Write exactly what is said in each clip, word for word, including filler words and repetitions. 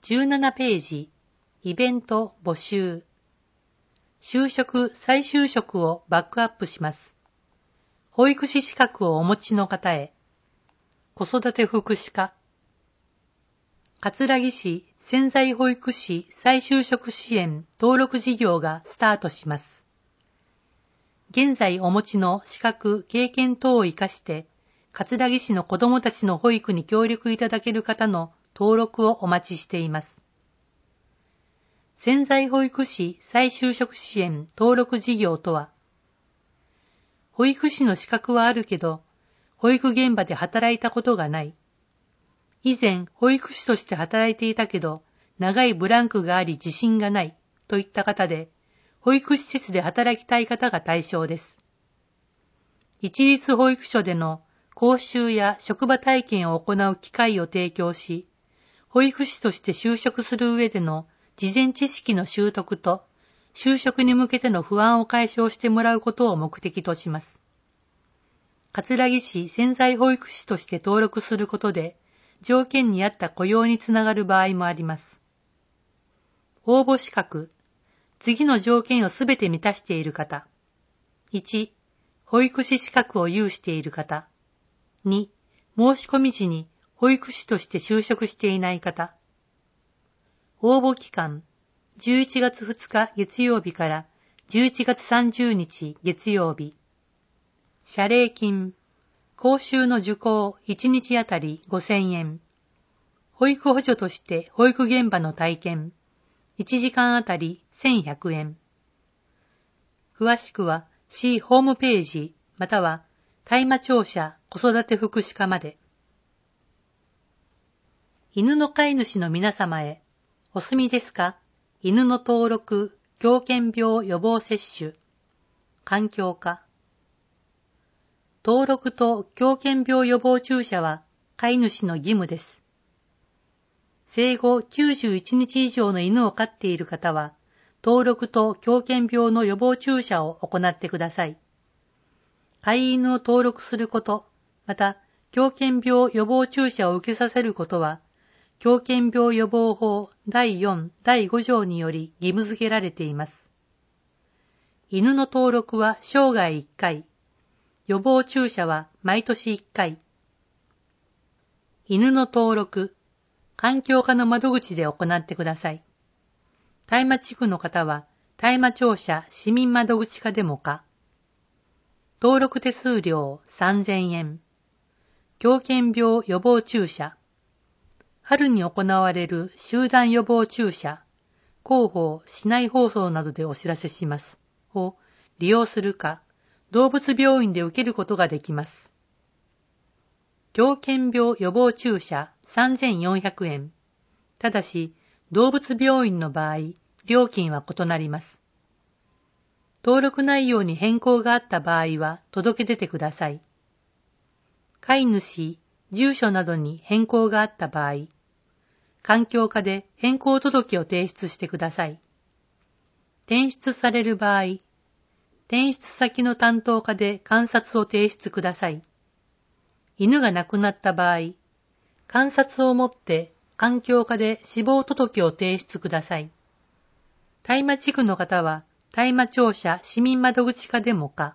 じゅうななページ、イベント募集。就職・再就職をバックアップします。保育士資格をお持ちの方へ。子育て福祉課。葛城市潜在保育士再就職支援登録事業がスタートします。現在お持ちの資格・経験等を活かして、葛城市の子どもたちの保育に協力いただける方の登録をお待ちしています。潜在保育士再就職支援登録事業とは、保育士の資格はあるけど、保育現場で働いたことがない。以前、保育士として働いていたけど、長いブランクがあり自信がないといった方で、保育施設で働きたい方が対象です。一律保育所での講習や職場体験を行う機会を提供し、保育士として就職する上での事前知識の習得と、就職に向けての不安を解消してもらうことを目的とします。葛城市潜在保育士として登録することで、条件に合った雇用につながる場合もあります。応募資格。次の条件をすべて満たしている方。いち、保育士資格を有している方。に、申し込み時に保育士として就職していない方。応募期間、じゅういちがつふつか月曜日からじゅういちがつさんじゅうにち月曜日。謝礼金、講習の受講いちにちあたりごせんえん。保育補助として保育現場の体験、いちじかんあたりせんひゃくえん。詳しくは市ホームページまたは大麻庁舎子育て福祉課まで。犬の飼い主の皆様へ、お済みですか？犬の登録、狂犬病予防接種、環境課。登録と狂犬病予防注射は飼い主の義務です。生後きゅうじゅういちにち以上の犬を飼っている方は、登録と狂犬病の予防注射を行ってください。飼い犬を登録すること、また狂犬病予防注射を受けさせることは、狂犬病予防法だいよん、だいご条により義務付けられています。犬の登録は生涯いっかい、予防注射は毎年いっかい。犬の登録、環境課の窓口で行ってください。大麻地区の方は大麻庁舎市民窓口課でもか。登録手数料さんぜんえん。狂犬病予防注射。春に行われる集団予防注射、広報、市内放送などでお知らせします。を利用するか、動物病院で受けることができます。狂犬病予防注射さんぜんよんひゃくえん。ただし、動物病院の場合、料金は異なります。登録内容に変更があった場合は届け出てください。飼い主、住所などに変更があった場合、環境課で変更届を提出してください。転出される場合、転出先の担当課で監察を提出ください。犬が亡くなった場合、監察をもって環境課で死亡届を提出ください。大麻地区の方は大麻庁舎市民窓口課でもか。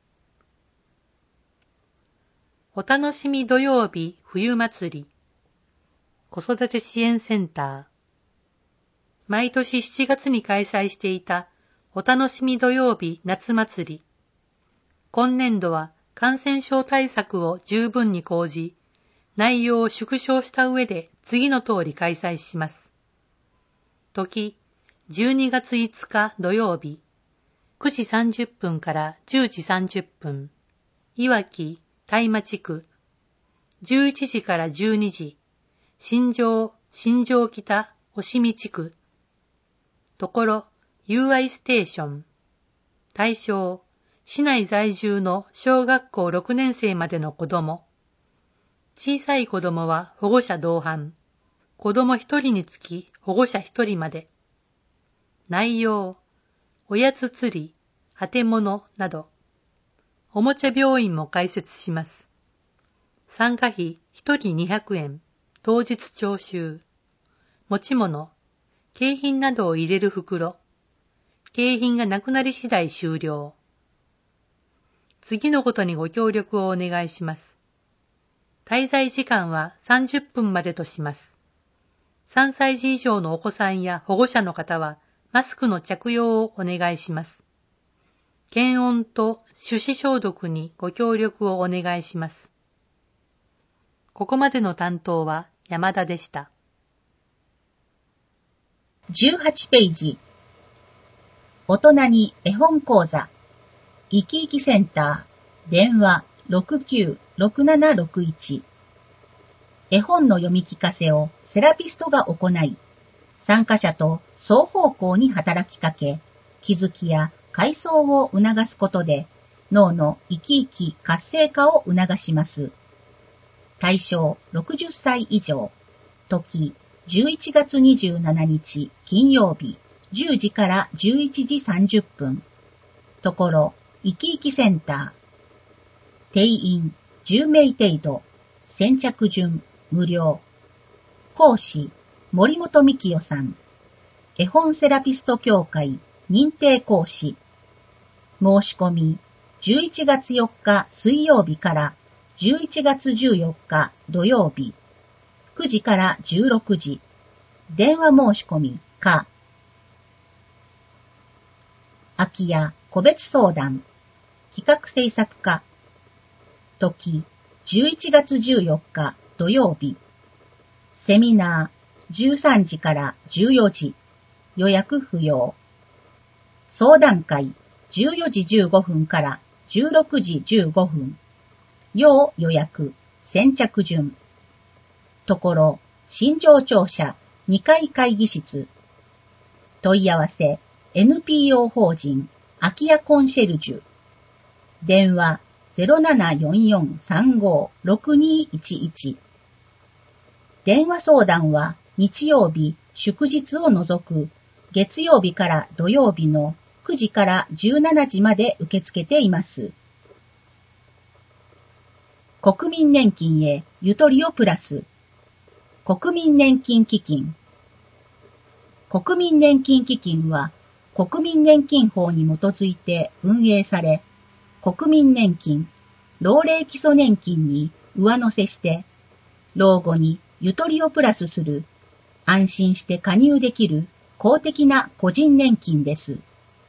お楽しみ土曜日冬祭り、子育て支援センター。毎年しちがつに開催していたお楽しみ土曜日夏祭り。今年度は感染症対策を十分に講じ、内容を縮小した上で次の通り開催します。時、じゅうにがついつか土曜日、くじさんじゅっぷんからじゅうじさんじゅっぷん、いわき大麻地区、じゅういちじからじゅうにじ、新庄、新庄北、押見地区、ところ、ユーアイ ステーション、対象、市内在住の小学校ろくねんせいまでの子ども、小さい子どもは保護者同伴、子どもひとりにつき保護者ひとりまで。内容、おやつ釣り、あてものなど、おもちゃ病院も開設します。参加費ひとりにひゃくえん、当日徴収。 持ち物、景品などを入れる袋、景品がなくなり次第終了。次のことにご協力をお願いします。滞在時間はさんじゅっぷんまでとします。さんさいじ以上のお子さんや保護者の方はマスクの着用をお願いします。検温と手指消毒にご協力をお願いします。ここまでの担当は山田でした。 じゅうはちページ。大人に絵本講座。いきいきセンター。電話 ろくきゅうろくななろくいち。絵本の読み聞かせをセラピストが行い、参加者と双方向に働きかけ、気づきや回想を促すことで脳の生き生き活性化を促します。対象ろくじゅっさい以上。時じゅういちがつにじゅうしちにち金曜日じゅうじからじゅういちじさんじゅっぷん。ところいきいきセンター。定員じゅうめい程度。先着順無料。講師森本美希代さん。絵本セラピスト協会認定講師。申し込みじゅういちがつよっか水曜日からじゅういちがつじゅうよっか土曜日くじからじゅうろくじ。電話申し込みか。空き家個別相談。企画制作課。時じゅういちがつじゅうよっか土曜日。セミナーじゅうさんじからじゅうよじ。予約不要。相談会じゅうよじじゅうごふんからじゅうろくじじゅうごふん。要予約。先着順。ところ新庄庁舎にかい会議室。問い合わせ エヌピーオー 法人空き家コンシェルジュ。電話 ゼロななよんよんさんごろくにいちいち。電話相談は日曜日祝日を除く月曜日から土曜日のくじからじゅうしちじまで受け付けています。国民年金へゆとりをプラス。国民年金基金。国民年金基金は国民年金法に基づいて運営され、国民年金、老齢基礎年金に上乗せして、老後にゆとりをプラスする、安心して加入できる公的な個人年金です。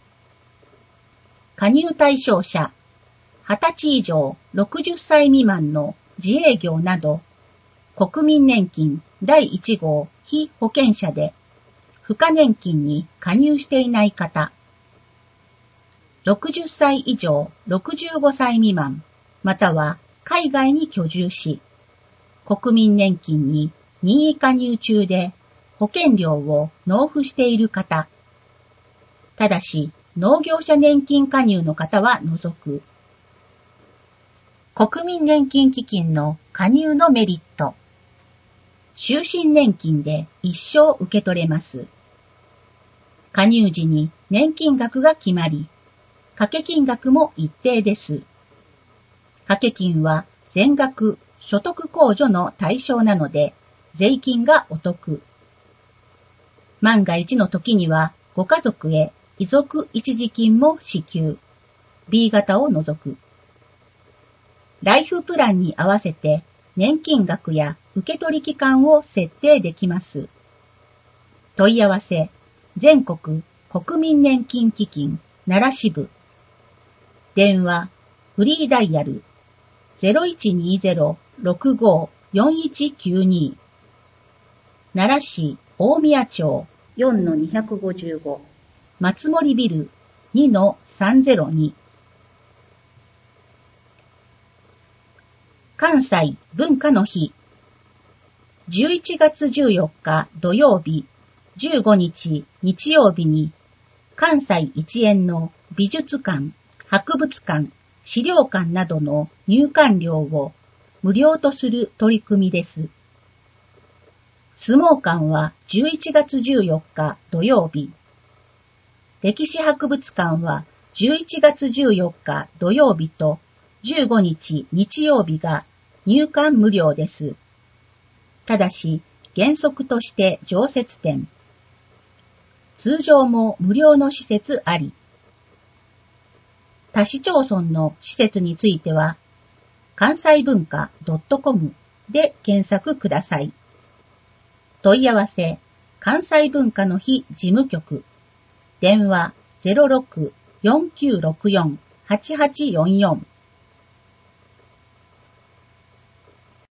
加入対象者、はたち以上ろくじゅっさい未満の自営業など、国民年金だいいち号被保険者で、付加年金に加入していない方、ろくじゅっさい以上ろくじゅうごさい未満、または海外に居住し、国民年金に任意加入中で保険料を納付している方、ただし農業者年金加入の方は除く。国民年金基金の加入のメリット。終身年金で一生受け取れます。加入時に年金額が決まり、掛け金額も一定です。掛け金は全額所得控除の対象なので、税金がお得。万が一の時にはご家族へ遺族一時金も支給。ビー 型を除く。ライフプランに合わせて年金額や受取期間を設定できます。問い合わせ、全国国民年金基金奈良支部。電話、フリーダイヤル ゼロいちにゼロ ろくご よんいちきゅうに。奈良市大宮町 よんのにひゃくごじゅうご。松森ビル にのさんぜろに。関西文化の日。じゅういちがつじゅうよっか土曜日、じゅうごにち日曜日に、関西一円の美術館、博物館、資料館などの入館料を無料とする取り組みです。相撲館はじゅういちがつじゅうよっか土曜日、歴史博物館はじゅういちがつじゅうよっか土曜日とじゅうごにち日曜日が入館無料です。ただし、 原則として常設展。通常も無料の施設あり。他市町村の施設については、関西文化 .com で検索ください。問い合わせ、関西文化の日事務局。電話 ゼロろく よんきゅうろくよん はちはちよんよん